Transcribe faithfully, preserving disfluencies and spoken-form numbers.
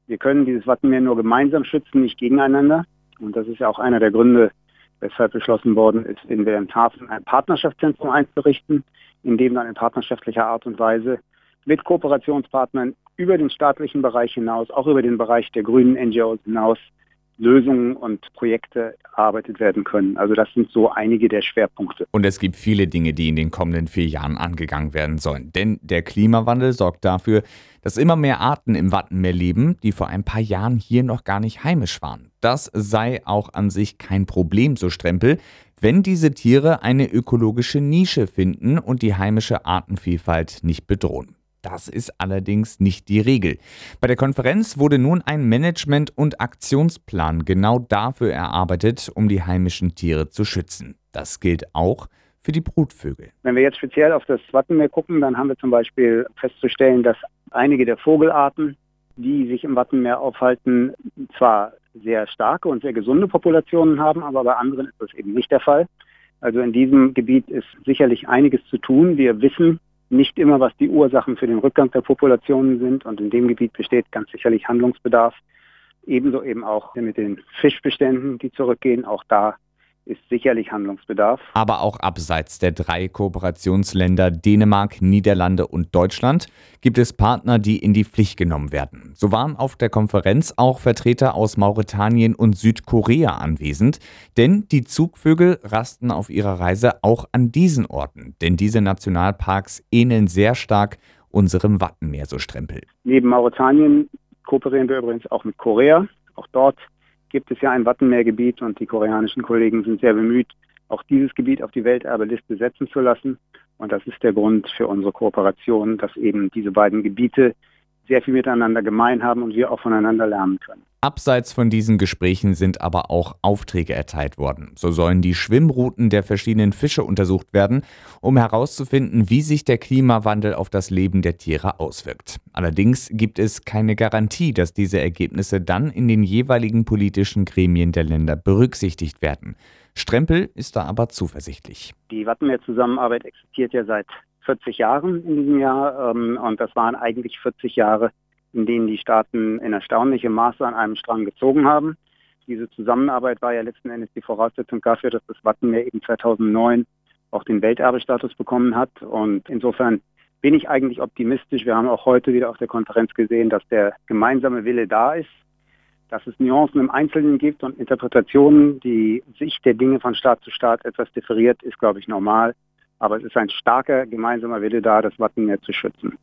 Wir können dieses Wattenmeer nur gemeinsam schützen, nicht gegeneinander. Und das ist ja auch einer der Gründe, weshalb beschlossen worden ist, in Wilhelmshaven ein Partnerschaftszentrum einzurichten, in dem dann in partnerschaftlicher Art und Weise mit Kooperationspartnern über den staatlichen Bereich hinaus, auch über den Bereich der grünen N G Os hinaus, Lösungen und Projekte erarbeitet werden können. Also das sind so einige der Schwerpunkte. Und es gibt viele Dinge, die in den kommenden vier Jahren angegangen werden sollen. Denn der Klimawandel sorgt dafür, dass immer mehr Arten im Wattenmeer leben, die vor ein paar Jahren hier noch gar nicht heimisch waren. Das sei auch an sich kein Problem, so Strempel, wenn diese Tiere eine ökologische Nische finden und die heimische Artenvielfalt nicht bedrohen. Das ist allerdings nicht die Regel. Bei der Konferenz wurde nun ein Management- und Aktionsplan genau dafür erarbeitet, um die heimischen Tiere zu schützen. Das gilt auch für die Brutvögel. Wenn wir jetzt speziell auf das Wattenmeer gucken, dann haben wir zum Beispiel festzustellen, dass einige der Vogelarten, die sich im Wattenmeer aufhalten, zwar sehr starke und sehr gesunde Populationen haben, aber bei anderen ist das eben nicht der Fall. Also in diesem Gebiet ist sicherlich einiges zu tun. Wir wissen nicht immer, was die Ursachen für den Rückgang der Populationen sind, und in dem Gebiet besteht ganz sicherlich Handlungsbedarf. Ebenso eben auch mit den Fischbeständen, die zurückgehen. Auch da ist sicherlich Handlungsbedarf. Aber auch abseits der drei Kooperationsländer Dänemark, Niederlande und Deutschland gibt es Partner, die in die Pflicht genommen werden. So waren auf der Konferenz auch Vertreter aus Mauretanien und Südkorea anwesend, denn die Zugvögel rasten auf ihrer Reise auch an diesen Orten, denn diese Nationalparks ähneln sehr stark unserem Wattenmeer, so Strempel. Neben Mauretanien kooperieren wir übrigens auch mit Korea. Auch dort gibt es ja ein Wattenmeergebiet, und die koreanischen Kollegen sind sehr bemüht, auch dieses Gebiet auf die Welterbeliste setzen zu lassen. Und das ist der Grund für unsere Kooperation, dass eben diese beiden Gebiete sehr viel miteinander gemein haben und wir auch voneinander lernen können. Abseits von diesen Gesprächen sind aber auch Aufträge erteilt worden. So sollen die Schwimmrouten der verschiedenen Fische untersucht werden, um herauszufinden, wie sich der Klimawandel auf das Leben der Tiere auswirkt. Allerdings gibt es keine Garantie, dass diese Ergebnisse dann in den jeweiligen politischen Gremien der Länder berücksichtigt werden. Strempel ist da aber zuversichtlich. Die Wattenmeer-Zusammenarbeit existiert ja seit vierzig Jahren in diesem Jahr, und das waren eigentlich vierzig Jahre, in denen die Staaten in erstaunlichem Maße an einem Strang gezogen haben. Diese Zusammenarbeit war ja letzten Endes die Voraussetzung dafür, dass das Wattenmeer eben zweitausendneun auch den Welterbestatus bekommen hat. Und insofern bin ich eigentlich optimistisch. Wir haben auch heute wieder auf der Konferenz gesehen, dass der gemeinsame Wille da ist, dass es Nuancen im Einzelnen gibt und Interpretationen. Die Sicht der Dinge von Staat zu Staat etwas differiert, ist, glaube ich, normal. Aber es ist ein starker gemeinsamer Wille da, das Wattenmeer zu schützen.